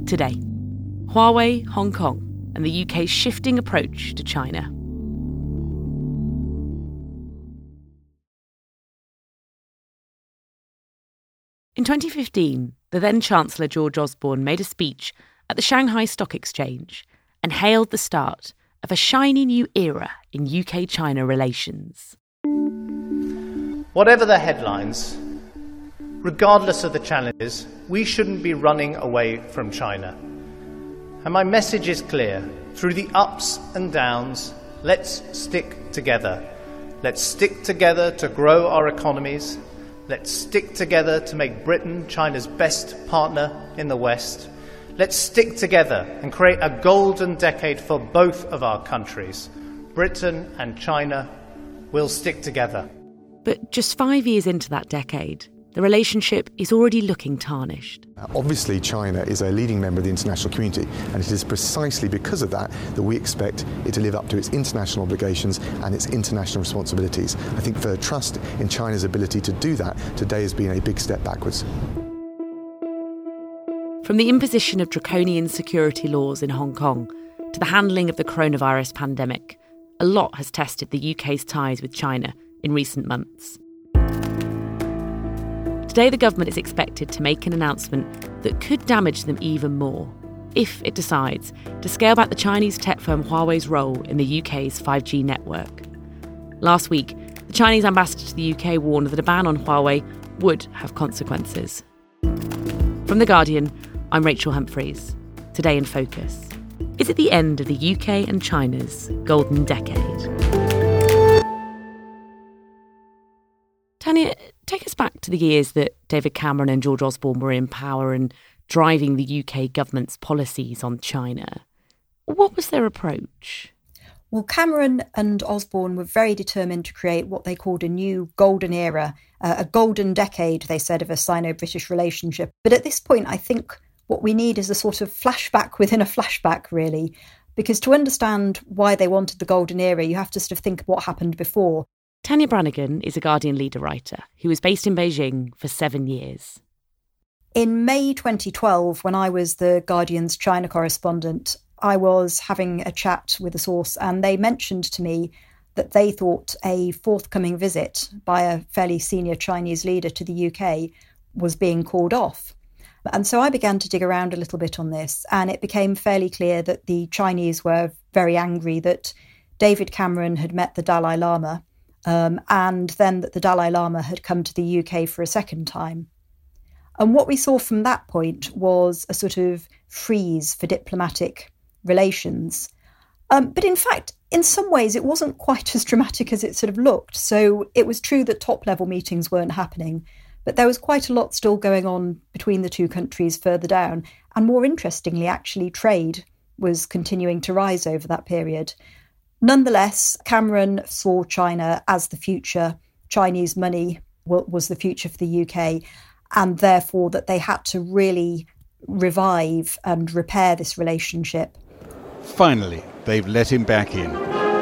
Today, Huawei, Hong Kong, and the UK's shifting approach to China. In 2015, the then Chancellor George Osborne made a speech at the Shanghai Stock Exchange and hailed the start of a shiny new era in UK-China relations. Whatever the headlines, regardless of the challenges, we shouldn't be running away from China. And my message is clear. Through the ups and downs, let's stick together. Let's stick together to grow our economies. Let's stick together to make Britain China's best partner in the West. Let's stick together and create a golden decade for both of our countries. Britain and China will stick together. But just 5 years into that decade, the relationship is already looking tarnished. Obviously, China is a leading member of the international community, and it is precisely because of that that we expect it to live up to its international obligations and its international responsibilities. I think for trust in China's ability to do that, today has been a big step backwards. From the imposition of draconian security laws in Hong Kong to the handling of the coronavirus pandemic, a lot has tested the UK's ties with China in recent months. Today, the government is expected to make an announcement that could damage them even more if it decides to scale back the Chinese tech firm Huawei's role in the UK's 5G network. Last week, the Chinese ambassador to the UK warned that a ban on Huawei would have consequences. From The Guardian, I'm Rachel Humphreys. Today in Focus. Is it the end of the UK and China's golden decade? Tanya, take us back to the years that David Cameron and George Osborne were in power and driving the UK government's policies on China. What was their approach? Well, Cameron and Osborne were very determined to create what they called a new golden era, a golden decade, they said, of a Sino-British relationship. But at this point, I think what we need is a sort of flashback within a flashback, really, because to understand why they wanted the golden era, you have to sort of think of what happened before. Tanya Branigan is a Guardian leader writer who was based in Beijing for 7 years. In May 2012, when I was the Guardian's China correspondent, I was having a chat with a source and they mentioned to me that they thought a forthcoming visit by a fairly senior Chinese leader to the UK was being called off. And so I began to dig around a little bit on this, and it became fairly clear that the Chinese were very angry that David Cameron had met the Dalai Lama, and then that the Dalai Lama had come to the UK for a second time. And what we saw from that point was a sort of freeze for diplomatic relations. But in fact, in some ways, it wasn't quite as dramatic as it sort of looked. So it was true that top-level meetings weren't happening, but there was quite a lot still going on between the two countries further down. And more interestingly, actually, trade was continuing to rise over that period. Nonetheless, Cameron saw China as the future. Chinese money was the future for the UK, and therefore that they had to really revive and repair this relationship. Finally, they've let him back in.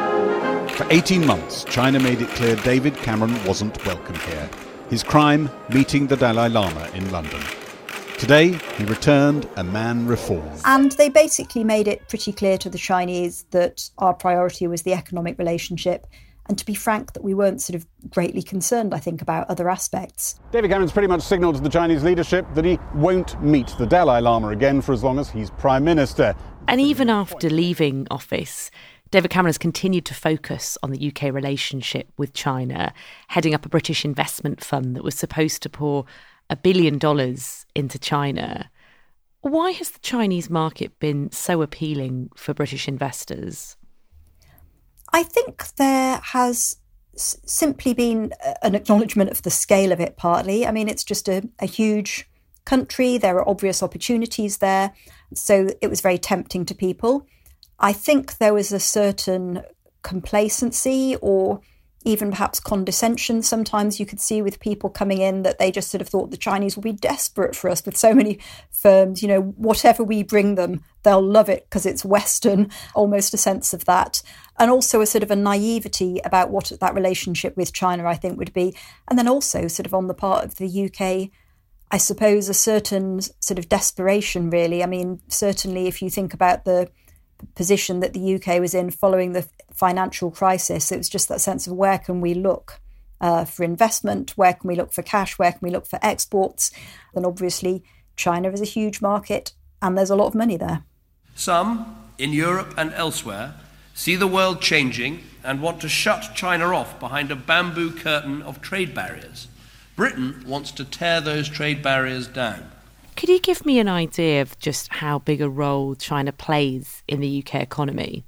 For 18 months, China made it clear David Cameron wasn't welcome here. His crime, meeting the Dalai Lama in London. Today, he returned a man reformed. And they basically made it pretty clear to the Chinese that our priority was the economic relationship. And to be frank, that we weren't sort of greatly concerned, I think, about other aspects. David Cameron's pretty much signalled to the Chinese leadership that he won't meet the Dalai Lama again for as long as he's Prime Minister. And even after leaving office, David Cameron has continued to focus on the UK relationship with China, heading up a British investment fund that was supposed to pour $1 billion into China. Why has the Chinese market been so appealing for British investors? I think there has simply been an acknowledgement of the scale of it, partly. I mean, it's just a huge country. There are obvious opportunities there. So it was very tempting to people. I think there was a certain complacency or even perhaps condescension sometimes you could see with people coming in, that they just sort of thought the Chinese will be desperate for us with so many firms. You know, whatever we bring them, they'll love it because it's Western, almost a sense of that. And also a sort of a naivety about what that relationship with China, I think, would be. And then also sort of on the part of the UK, I suppose, a certain sort of desperation, really. I mean, certainly if you think about the position that the UK was in following the financial crisis, it was just that sense of where can we look for investment, where can we look for cash, where can we look for exports? And obviously China is a huge market and there's a lot of money there. Some, in Europe and elsewhere, see the world changing and want to shut China off behind a bamboo curtain of trade barriers. Britain wants to tear those trade barriers down. Could you give me an idea of just how big a role China plays in the UK economy?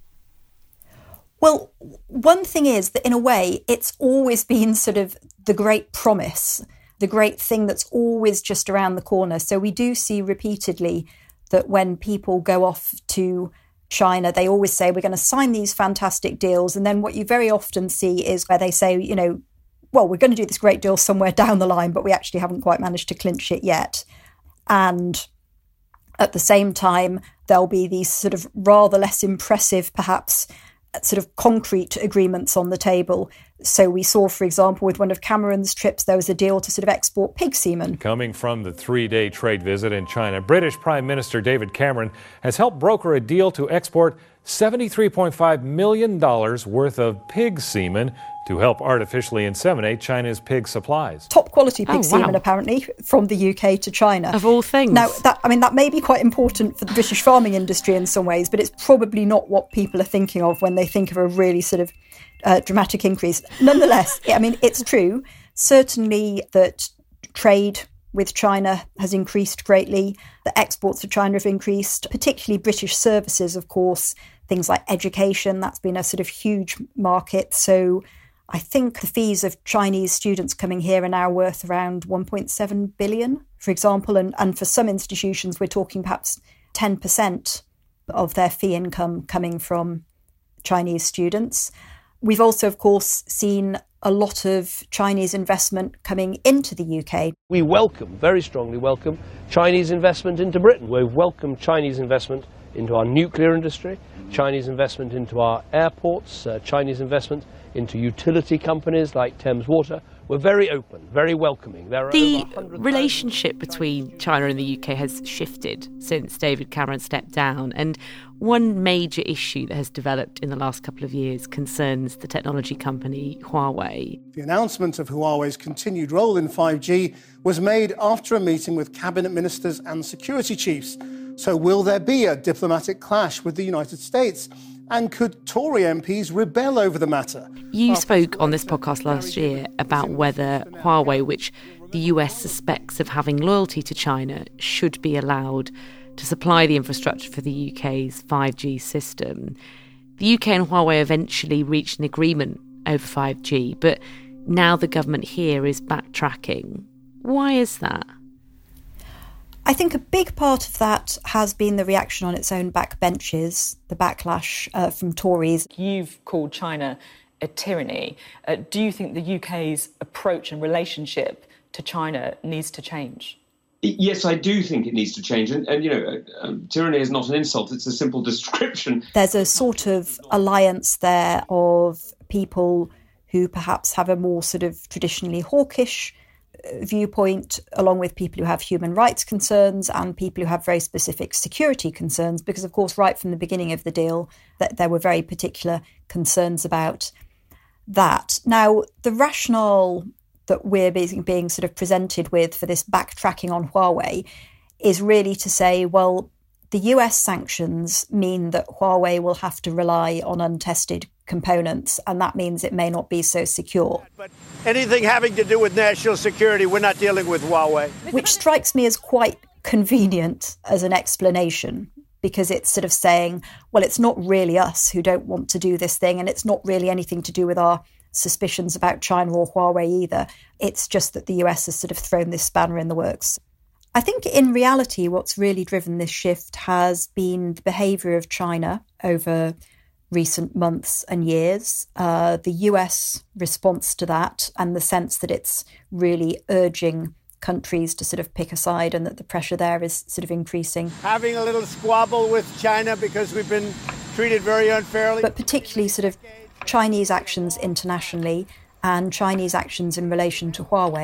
Well, one thing is that in a way, it's always been sort of the great promise, the great thing that's always just around the corner. So we do see repeatedly that when people go off to China, they always say, we're going to sign these fantastic deals. And then what you very often see is where they say, you know, well, we're going to do this great deal somewhere down the line, but we actually haven't quite managed to clinch it yet. And at the same time, there'll be these sort of rather less impressive, perhaps, sort of concrete agreements on the table. So we saw, for example, with one of Cameron's trips, there was a deal to sort of export pig semen. Coming from the 3-day trade visit in China, British Prime Minister David Cameron has helped broker a deal to export $73.5 million worth of pig semen to help artificially inseminate China's pig supplies. Top quality pig semen, apparently, from the UK to China. Of all things. Now, that may be quite important for the British farming industry in some ways, but it's probably not what people are thinking of when they think of a really sort of dramatic increase. Nonetheless, I mean, it's true, certainly, that trade with China has increased greatly. The exports to China have increased, particularly British services, of course, things like education. That's been a sort of huge market. So I think the fees of Chinese students coming here are now worth around 1.7 billion, for example. And for some institutions, we're talking perhaps 10% of their fee income coming from Chinese students. We've also, of course, seen a lot of Chinese investment coming into the UK. We very strongly welcome Chinese investment into Britain. We welcome Chinese investment into our nuclear industry, Chinese investment into our airports, Chinese investment into utility companies like Thames Water. We're very open, very welcoming. The relationship between China and the UK has shifted since David Cameron stepped down, and one major issue that has developed in the last couple of years concerns the technology company Huawei. The announcement of Huawei's continued role in 5G was made after a meeting with cabinet ministers and security chiefs. So will there be a diplomatic clash with the United States? And could Tory MPs rebel over the matter? You spoke on this podcast last year about whether Huawei, which the US suspects of having loyalty to China, should be allowed to supply the infrastructure for the UK's 5G system. The UK and Huawei eventually reached an agreement over 5G, but now the government here is backtracking. Why is that? I think a big part of that has been the reaction on its own backbenches, the backlash from Tories. You've called China a tyranny. Do you think the UK's approach and relationship to China needs to change? Yes, I do think it needs to change. And tyranny is not an insult, it's a simple description. There's a sort of alliance there of people who perhaps have a more sort of traditionally hawkish viewpoint, along with people who have human rights concerns and people who have very specific security concerns, because, of course, right from the beginning of the deal, that there were very particular concerns about that. Now, the rationale that we're being sort of presented with for this backtracking on Huawei is really to say, well, the US sanctions mean that Huawei will have to rely on untested components, and that means it may not be so secure. But anything having to do with national security, we're not dealing with Huawei. Which strikes me as quite convenient as an explanation, because it's sort of saying, well, it's not really us who don't want to do this thing, and it's not really anything to do with our suspicions about China or Huawei either. It's just that the US has sort of thrown this spanner in the works. I think in reality, what's really driven this shift has been the behaviour of China over recent months and years, the US response to that, and the sense that it's really urging countries to sort of pick a side and that the pressure there is sort of increasing. Having a little squabble with China because we've been treated very unfairly. But particularly sort of Chinese actions internationally and Chinese actions in relation to Huawei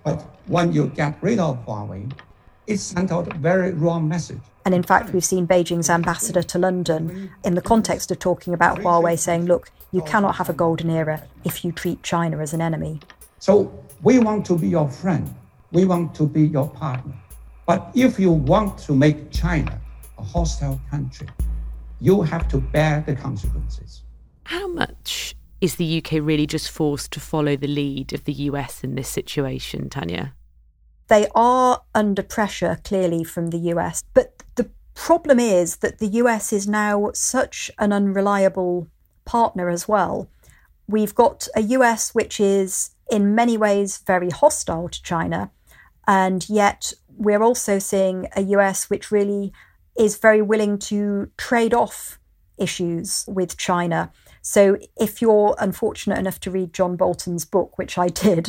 But when you get rid of Huawei, it sent out a very wrong message. And in fact, we've seen Beijing's ambassador to London, in the context of talking about Huawei, saying, look, you cannot have a golden era if you treat China as an enemy. So we want to be your friend. We want to be your partner. But if you want to make China a hostile country, you have to bear the consequences. How much is the UK really just forced to follow the lead of the US in this situation, Tanya? They are under pressure, clearly, from the US. But the problem is that the US is now such an unreliable partner as well. We've got a US which is in many ways very hostile to China, and yet we're also seeing a US which really is very willing to trade off issues with China. So if you're unfortunate enough to read John Bolton's book, which I did,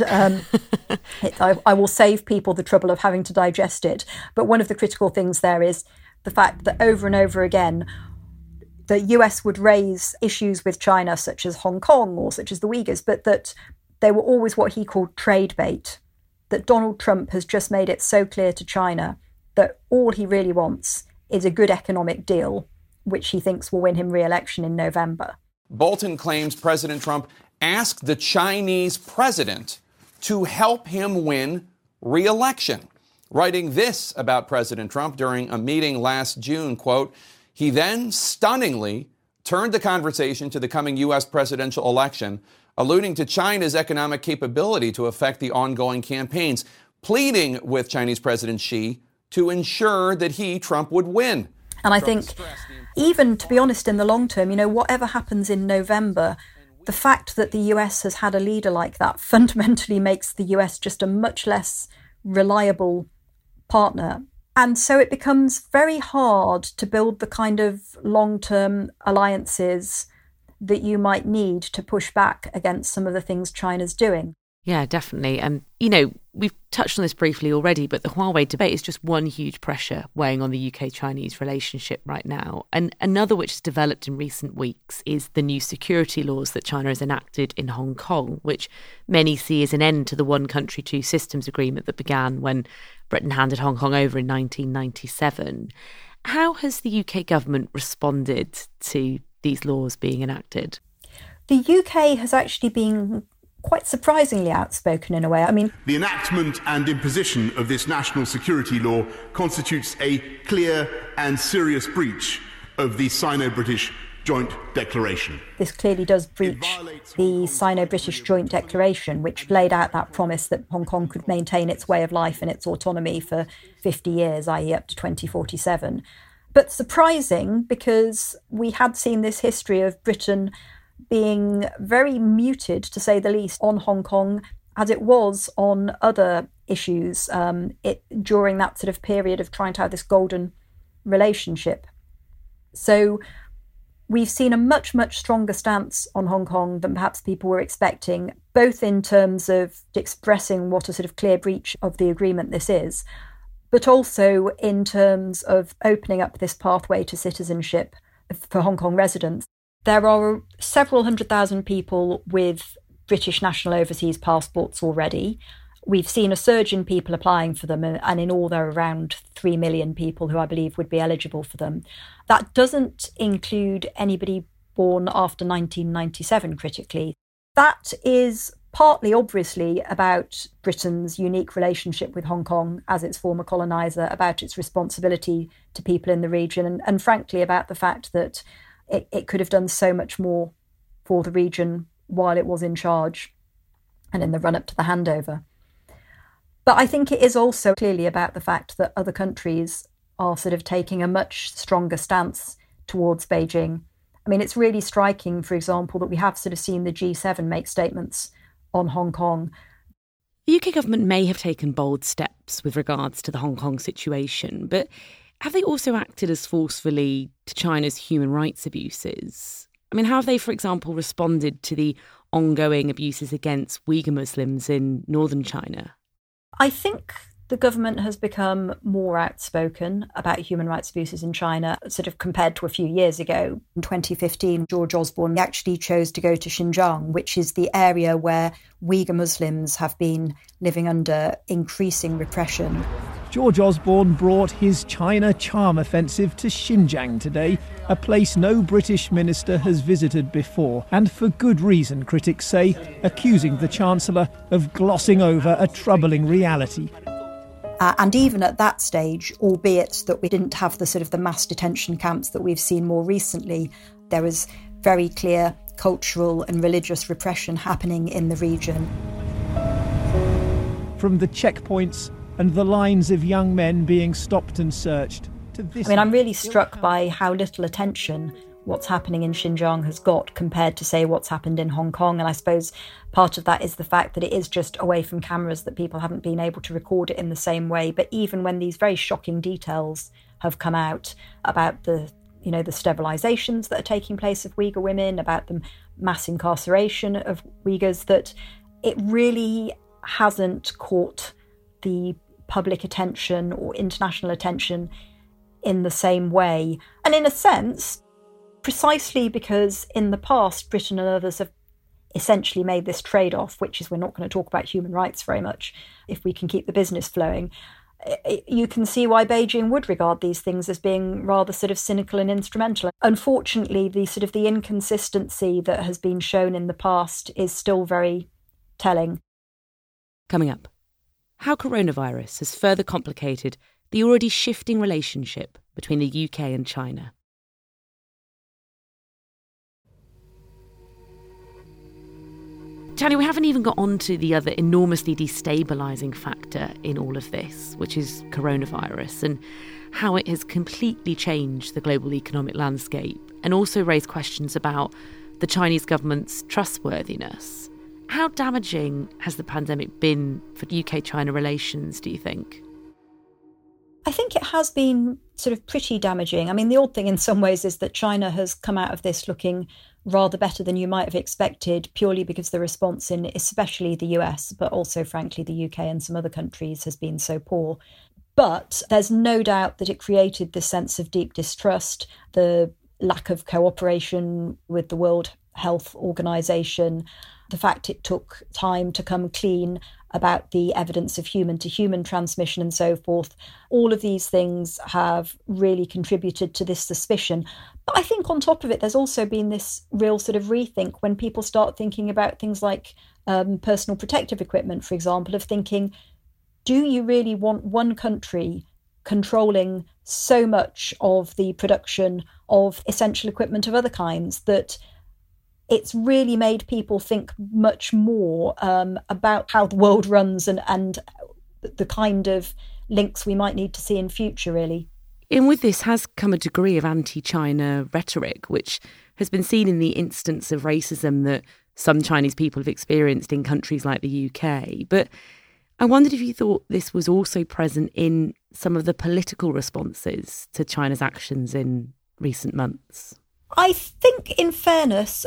I will save people the trouble of having to digest it. But one of the critical things there is the fact that over and over again, the US would raise issues with China, such as Hong Kong or such as the Uyghurs, but that they were always what he called trade bait, that Donald Trump has just made it so clear to China that all he really wants is a good economic deal, which he thinks will win him re-election in November. Bolton claims President Trump asked the Chinese president to help him win re-election. Writing this about President Trump during a meeting last June, quote, he then stunningly turned the conversation to the coming U.S. presidential election, alluding to China's economic capability to affect the ongoing campaigns, pleading with Chinese President Xi to ensure that he, Trump, would win. And I think, even to be honest, in the long term, whatever happens in November, the fact that the US has had a leader like that fundamentally makes the US just a much less reliable partner. And so it becomes very hard to build the kind of long-term alliances that you might need to push back against some of the things China's doing. Yeah, definitely. And, we've touched on this briefly already, but the Huawei debate is just one huge pressure weighing on the UK-Chinese relationship right now. And another which has developed in recent weeks is the new security laws that China has enacted in Hong Kong, which many see as an end to the one country, two systems agreement that began when Britain handed Hong Kong over in 1997. How has the UK government responded to these laws being enacted? The UK has actually been quite surprisingly outspoken in a way. The enactment and imposition of this national security law constitutes a clear and serious breach of the Sino-British Joint Declaration. This clearly does breach the Sino-British Joint Declaration, which laid out that promise that Hong Kong could maintain its way of life and its autonomy for 50 years, i.e. up to 2047. But surprising, because we had seen this history of Britain being very muted, to say the least, on Hong Kong, as it was on other issues during that sort of period of trying to have this golden relationship. So we've seen a much, much stronger stance on Hong Kong than perhaps people were expecting, both in terms of expressing what a sort of clear breach of the agreement this is, but also in terms of opening up this pathway to citizenship for Hong Kong residents. There are several 100,000 people with British national overseas passports already. We've seen a surge in people applying for them, and in all there are around 3 million people who I believe would be eligible for them. That doesn't include anybody born after 1997, critically. That is partly, obviously, about Britain's unique relationship with Hong Kong as its former coloniser, about its responsibility to people in the region, and frankly about the fact that it could have done so much more for the region while it was in charge and in the run-up to the handover. But I think it is also clearly about the fact that other countries are sort of taking a much stronger stance towards Beijing. It's really striking, for example, that we have sort of seen the G7 make statements on Hong Kong. The UK government may have taken bold steps with regards to the Hong Kong situation, but have they also acted as forcefully to China's human rights abuses? How have they, for example, responded to the ongoing abuses against Uyghur Muslims in northern China? I think The government has become more outspoken about human rights abuses in China, sort of compared to a few years ago. In 2015, George Osborne actually chose to go to Xinjiang, which is the area where Uyghur Muslims have been living under increasing repression. George Osborne brought his China Charm Offensive to Xinjiang today, a place no British minister has visited before, and for good reason, critics say, accusing the Chancellor of glossing over a troubling reality. And even at that stage, albeit that we didn't have the sort of the mass detention camps that we've seen more recently, there was very clear cultural and religious repression happening in the region. From the checkpoints and the lines of young men being stopped and searched to this... I'm really struck by how little attention what's happening in Xinjiang has got compared to, say, what's happened in Hong Kong. And I suppose part of that is the fact that it is just away from cameras, that people haven't been able to record it in the same way. But even when these very shocking details have come out about the sterilizations that are taking place of Uyghur women, about the mass incarceration of Uyghurs, that it really hasn't caught the public attention or international attention in the same way. And in a sense, precisely because in the past, Britain and others have essentially made this trade-off, which is we're not going to talk about human rights very much if we can keep the business flowing. You can see why Beijing would regard these things as being rather sort of cynical and instrumental. Unfortunately, the inconsistency that has been shown in the past is still very telling. Coming up, how coronavirus has further complicated the already shifting relationship between the UK and China. Chani, we haven't even got on to the other enormously destabilising factor in all of this, which is coronavirus, and how it has completely changed the global economic landscape and also raised questions about the Chinese government's trustworthiness. How damaging has the pandemic been for UK-China relations, do you think? I think it has been sort of pretty damaging. I mean, the odd thing in some ways is that China has come out of this looking rather better than you might have expected, purely because the response in especially the US, but also, frankly, the UK and some other countries has been so poor. But there's no doubt that it created this sense of deep distrust, the lack of cooperation with the World Health Organization, the fact it took time to come clean about the evidence of human-to-human transmission and so forth. All of these things have really contributed to this suspicion. But I think on top of it, there's also been this real sort of rethink when people start thinking about things like personal protective equipment, for example, of thinking, do you really want one country controlling so much of the production of essential equipment of other kinds that it's really made people think much more about how the world runs and the kind of links we might need to see in future, really. And with this has come a degree of anti-China rhetoric, which has been seen in the instance of racism that some Chinese people have experienced in countries like the UK. But I wondered if you thought this was also present in some of the political responses to China's actions in recent months. I think, in fairness,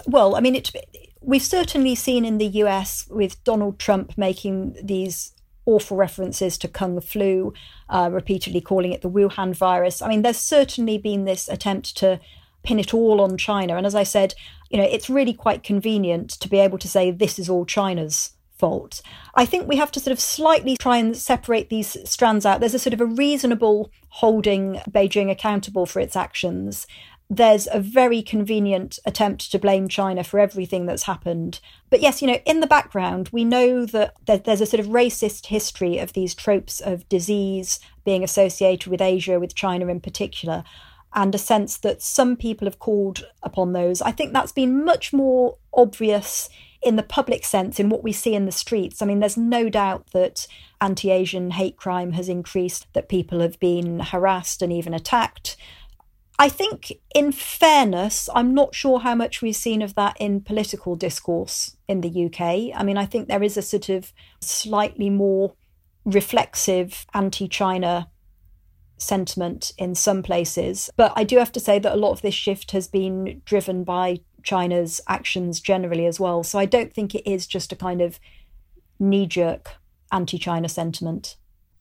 we've certainly seen in the US with Donald Trump making these awful references to Kung flu, repeatedly calling it the Wuhan virus. I mean, there's certainly been this attempt to pin it all on China. And as I said, it's really quite convenient to be able to say this is all China's fault. I think we have to sort of slightly try and separate these strands out. There's a sort of a reasonable holding Beijing accountable for its actions. There's a very convenient attempt to blame China for everything that's happened. But yes, in the background, we know that there's a sort of racist history of these tropes of disease being associated with Asia, with China in particular, and a sense that some people have called upon those. I think that's been much more obvious in the public sense, in what we see in the streets. I mean, there's no doubt that anti-Asian hate crime has increased, that people have been harassed and even attacked. I think, in fairness, I'm not sure how much we've seen of that in political discourse in the UK. I mean, I think there is a sort of slightly more reflexive anti-China sentiment in some places. But I do have to say that a lot of this shift has been driven by China's actions generally as well. So I don't think it is just a kind of knee-jerk anti-China sentiment.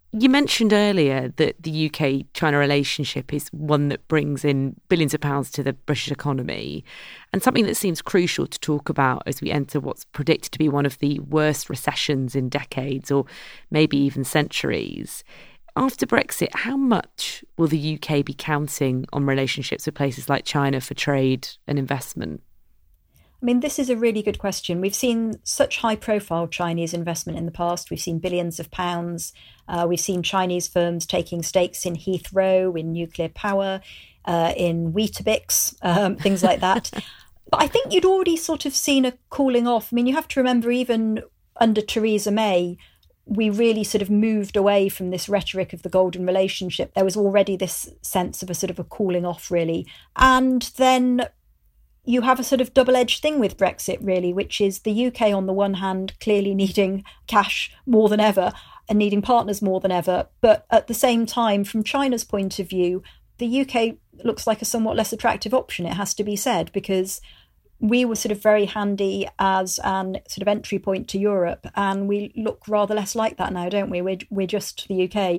You mentioned earlier that the UK-China relationship is one that brings in billions of pounds to the British economy, and something that seems crucial to talk about as we enter what's predicted to be one of the worst recessions in decades or maybe even centuries. After Brexit, how much will the UK be counting on relationships with places like China for trade and investment? I mean, this is a really good question. We've seen such high-profile Chinese investment in the past. We've seen billions of pounds. We've seen Chinese firms taking stakes in Heathrow, in nuclear power, in Weetabix, things like that. But I think you'd already sort of seen a cooling off. I mean, you have to remember, even under Theresa May, we really sort of moved away from this rhetoric of the golden relationship. There was already this sense of a sort of a cooling off, really. And then you have a sort of double-edged thing with Brexit, really, which is the UK, on the one hand, clearly needing cash more than ever and needing partners more than ever. But at the same time, from China's point of view, the UK looks like a somewhat less attractive option, it has to be said, because we were sort of very handy as an sort of entry point to Europe, and we look rather less like that now, don't we? We're just the UK.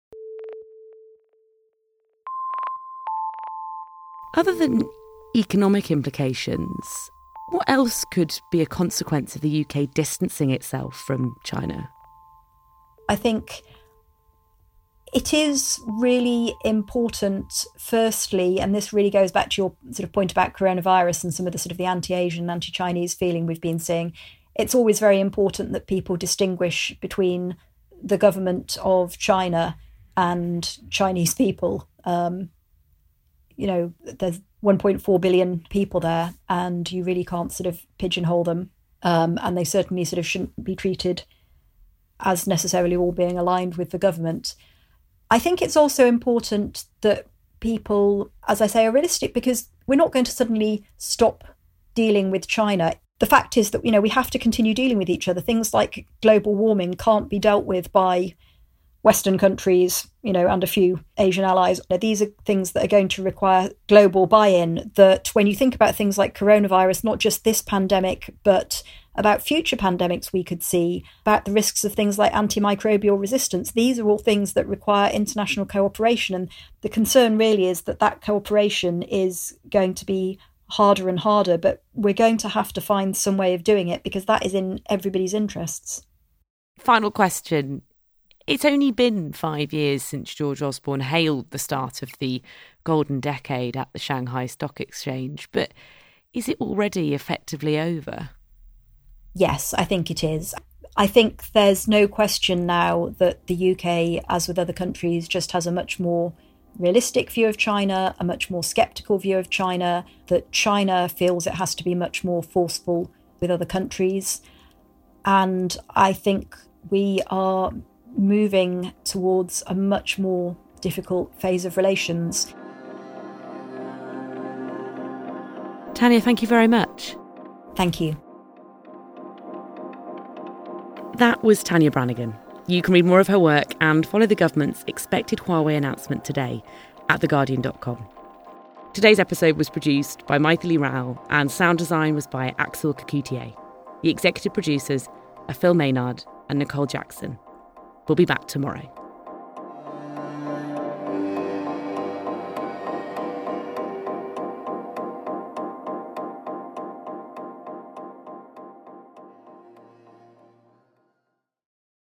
Other than economic implications, what else could be a consequence of the UK distancing itself from China? I think it is really important, firstly, and this really goes back to your sort of point about coronavirus and some of the sort of the anti-Asian, anti-Chinese feeling we've been seeing. It's always very important that people distinguish between the government of China and Chinese people. There's 1.4 billion people there, and you really can't sort of pigeonhole them. And they certainly sort of shouldn't be treated as necessarily all being aligned with the government. I think it's also important that people, as I say, are realistic, because we're not going to suddenly stop dealing with China. The fact is that, we have to continue dealing with each other. Things like global warming can't be dealt with by Western countries, and a few Asian allies. These are things that are going to require global buy-in, that when you think about things like coronavirus, not just this pandemic, but about future pandemics we could see, about the risks of things like antimicrobial resistance, these are all things that require international cooperation. And the concern really is that cooperation is going to be harder and harder, but we're going to have to find some way of doing it, because that is in everybody's interests. Final question. It's only been 5 years since George Osborne hailed the start of the golden decade at the Shanghai Stock Exchange, but is it already effectively over? Yes, I think it is. I think there's no question now that the UK, as with other countries, just has a much more realistic view of China, a much more sceptical view of China, that China feels it has to be much more forceful with other countries. And I think we are moving towards a much more difficult phase of relations. Tanya, thank you very much. Thank you. That was Tanya Branigan. You can read more of her work and follow the government's expected Huawei announcement today at theguardian.com. Today's episode was produced by Maithili Rao and sound design was by Axel Kakoutié. The executive producers are Phil Maynard and Nicole Jackson. We'll be back tomorrow.